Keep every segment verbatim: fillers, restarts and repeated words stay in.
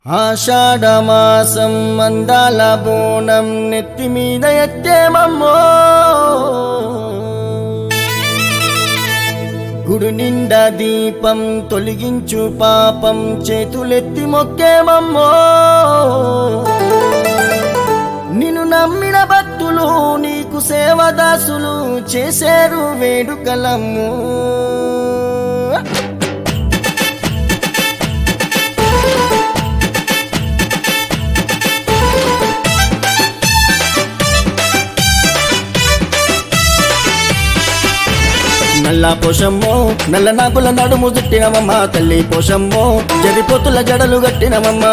ఆషాఢమాసం మందాల బోనం నెత్తి మీద ఎత్తేమమ్మో గుడి నిండా దీపం తొలగించు పాపం చేతులెత్తి మొక్కేమమ్మో నిన్ను నమ్మిన భక్తులు నీకు సేవదాసులు చేసేరు వేడుకలమ్ము నల్ల పోషమ్మో నల్ల నాగుల నడుము చుట్టినవమ్మ తల్లి పోషమ్మో జరిపోతుల జడలు గట్టినవమ్మ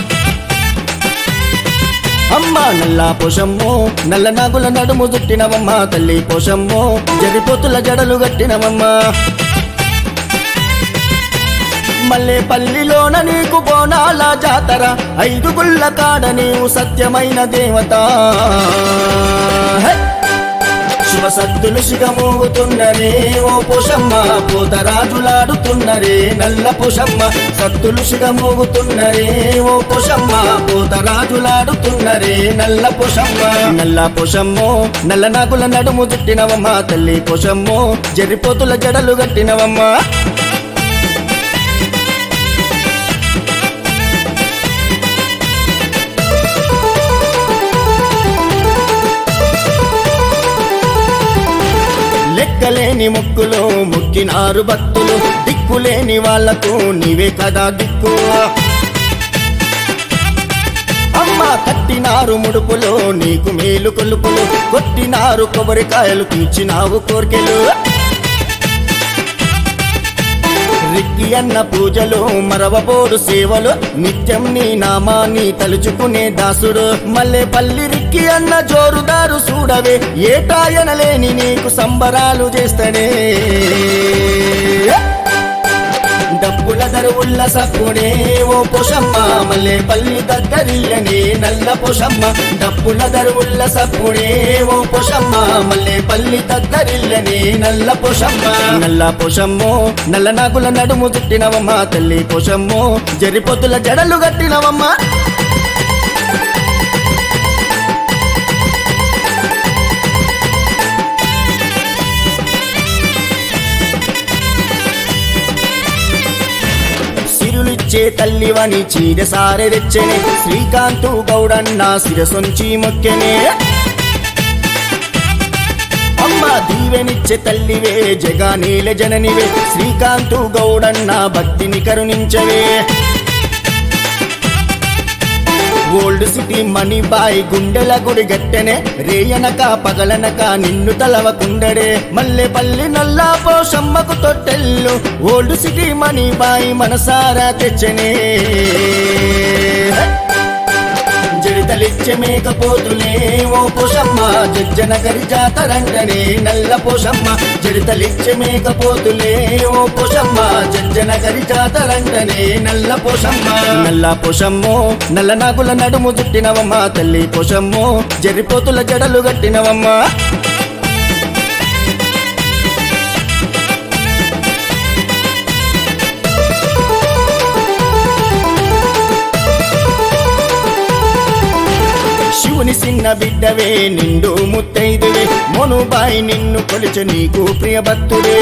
అమ్మ నల్ల పోషమ్మో నల్ల నాగుల నడుము చుట్టినవమ్మ తల్లి పోషమ్మో జరిపోతుల జడలు గట్టినవమ్మ మల్లె పల్లిలోన నీకు బోనాల జాతర ఐదు గుళ్ళ కాడ నీవు సత్యమైన దేవత శివ సద్దులు సిగమోగుతున్నరే ఓ పోషమ్మ పోతరాజులాడుతున్నరే నల్ల పోషమ్మ సద్దులు సిగమోగుతున్నరే ఓ పోషమ్మ పోతరాజులాడుతున్నరే నల్ల పోషమ్మ నల్ల పోషమ్మో నల్ల నాగుల నడుము చుట్టినవమ్మ తల్లి పోషమ్మో జరిపోతుల జడలు గట్టినవమ్మ లెక్కలేని ముక్కులు ముక్కినారు భక్తులు దిక్కులేని వాళ్లకు నీవే కదా దిక్కు అమ్మ కట్టినారు ముడుపులు నీకు మేలు కొలుపులు కొట్టినారు కొబ్బరికాయలు తీర్చినావు కోర్కెలు రిక్కి అన్న పూజలు మరవబోడు సేవలు నిత్యం నీ నామాన్ని తలుచుకునే దాసుడు మల్లె పల్లి రిక్కి అన్న జోరుదారు చూడవే ఏటాయనలేని నీకు సంబరాలు చేస్తాడే డబ్బుల దరువుల్ల సప్పుడే ఓ పోషమ్మ మల్లె పల్లి దగ్గరిల్లనే నల్ల పోషమ్మ డబ్బుల దరువుల్ల సప్పుడే ఓ పోషమ్మ మల్లె పల్లి దగ్గరిల్లనే నల్ల పోషమ్మ నల్ల పోషమ్మో నల్ల నాగుల నడుము చుట్టినవమ్మ తల్లి పోషమ్మో జరిపోతుల జడలు గట్టినవమ్మ చే తల్లివని చీర సారె తెచ్చనే శ్రీకాంతు గౌడన్న శిరసొంచి మొక్కెనే అమ్మ దీవెనిచ్చే తల్లివే జగానీల జననివే శ్రీకాంతు గౌడన్న భక్తిని కరుణించవే ఓల్డ్ సిటీ మనీ బాయ్ గుండెల గుడి గట్టెనే రేయనక పగలనక నిన్ను తలవకుండడే మల్లె పల్లి నల్లా పోషమ్మకు తొట్టెల్లు ఓల్డ్ సిటీ మనీ బాయ్ మనసారా తెచ్చనే జడితలిచ్చే మేకపోతులే ఓ పోషమ్మ జజ్జనగరి జాతరంటనే నల్ల పోషమ్మ జడితలిచ్చే మేకపోతులే ఓ పోషమ్మ జజ్జనగరి జాతరంటనే నల్ల పోషమ్మ నల్ల పోషమ్మో నల్ల నాగుల నడుము చుట్టినవమ్మ తల్లి పోషమ్మో జరిపోతుల జడలు గట్టినవమ్మ శివుని చిన్న బిడ్డవే నిండు ముత్తైదువే మోనుబాయి నిన్ను కొలిచే నీకు ప్రియ భక్తుడే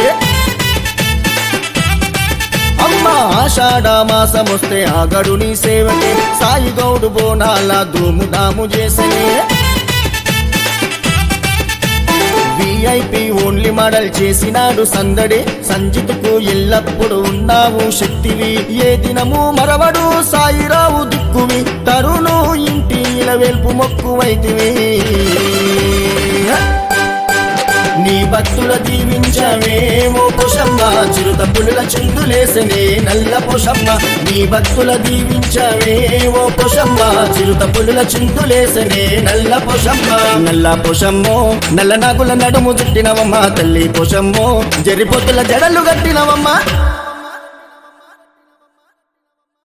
అమ్మ ఆషాఢ మాసమొస్తే ఆగడు నీ సేవకే సాయి గౌడు బోనాల ధూము దాము చేసనే విఐపి ఓన్లీ మోడల్ చేసినాడు సందడి సంజితుకు ఎల్లప్పుడు ఉన్నావు శక్తివి ఏ దినము మరవడు సాయిరావు దిక్కువి తరుణు ఇంటి వెల్పు మొక్కువైతివి నీ భక్తుల దీవించవే ఓ పోషమ్మ చిరుత పులుల చిందులేసనే నల్ల పోషమ్మ నీ భక్తుల దీవించవే ఓ పోషమ్మ చిరుత పులుల చిందులేసనే నల్ల పోషమ్మ నల్ల పోషమ్మో నల్ల నాగుల నడుము చుట్టినవమ్మ తల్లి పోషమ్మో జరిపోతుల జడలు గట్టినవమ్మ